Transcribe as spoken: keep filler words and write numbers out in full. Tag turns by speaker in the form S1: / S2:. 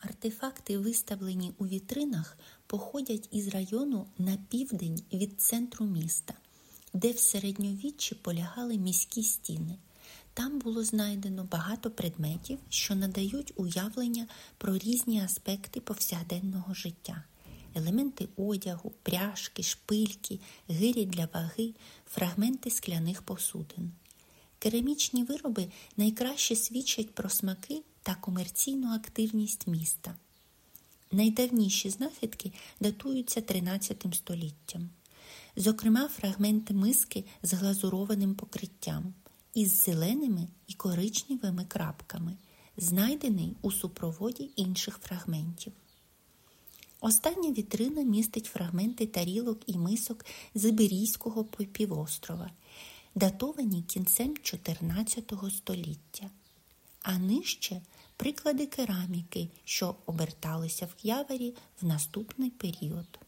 S1: Артефакти, виставлені у вітринах, походять із району на південь від центру міста, де в середньовіччі полягали міські стіни. Там було знайдено багато предметів, що надають уявлення про різні аспекти повсякденного життя. Елементи одягу, пряжки, шпильки, гирі для ваги, фрагменти скляних посудин. Керамічні вироби найкраще свідчать про смаки та комерційну активність міста. Найдавніші знахідки датуються тринадцятим століттям. Зокрема, фрагменти миски з глазурованим покриттям із зеленими і коричневими крапками, знайдений у супроводі інших фрагментів. Остання вітрина містить фрагменти тарілок і мисок з Іберійського півострова, датовані кінцем чотирнадцятого століття. А нижче – приклади кераміки, що оберталися в Яворі в наступний період.